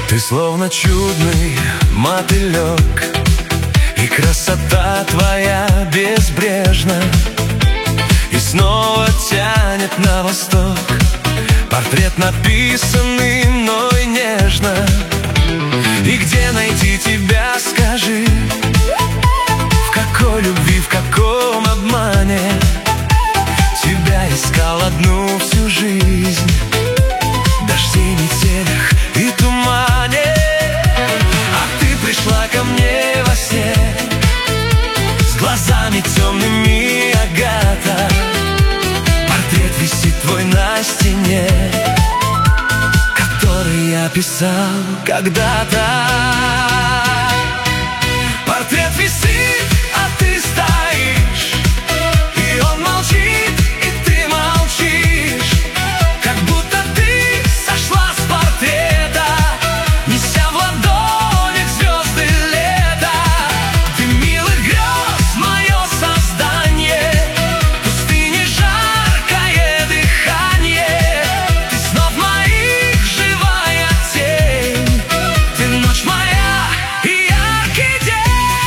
Ты словно чудный мотылек, и красота твоя безбрежна, и снова тянет на восток. Портрет, написанный мной нежно. И где найти тебя, скажи? В какой любви, в каком обмане? Тебя искал одну всю жизнь, дождей, метелях и тумане. А ты пришла ко мне во сне, с глазами темными, Агата. Портрет висит твой на стене, который я писал когда-то. Портрет висит, а ты стоишь, и он молчит, и ты молчишь, как будто ты сошла с портрета, неся в ладонях звезды лета. Ты милых грез, мое создание, пустыни жаркое дыхание. Ты снов моих живая тень, ты ночь моя и яркий день.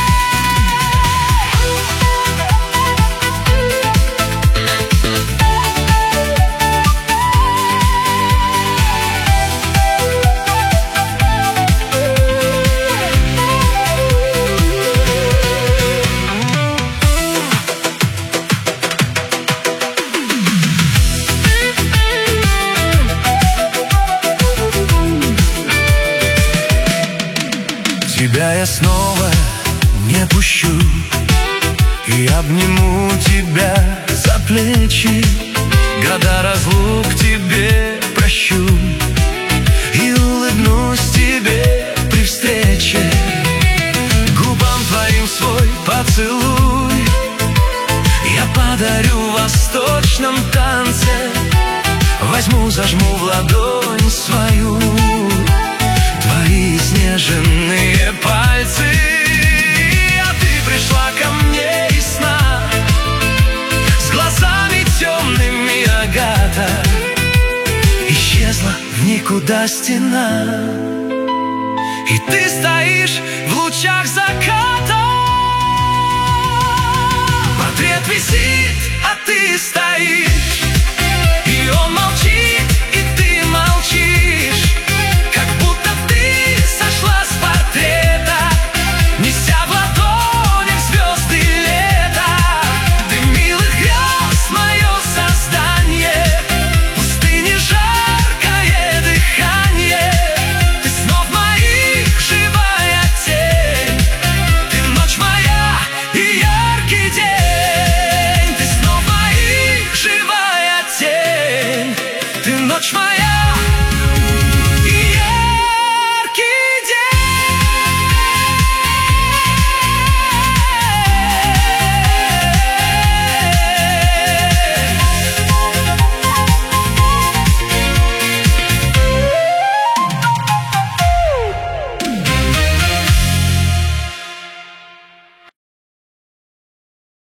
Тебя я снова не пущу, и обниму тебя за плечи. Года разлук тебе прощу, и улыбнусь тебе при встрече. Губам твоим свой поцелуй я подарю в восточном танце. Возьму, зажму в ладонь свою твои изнеженные пальцы. А ты пришла ко мне из сна, с глазами темными, Агата. Исчезла в никуда стена, и ты стоишь в лучах заката. Портрет висит, а ты стоишь, и он молчит, и ты молчишь, как будто ты сошла с портрета, неся в ладонях звезды лета. Ты милых грез, мое создание, пустыни жаркое дыхание. Ты снов моих живая тень, ты ночь моя и яркий день. Ты снов моих живая тень, ты ночь моя.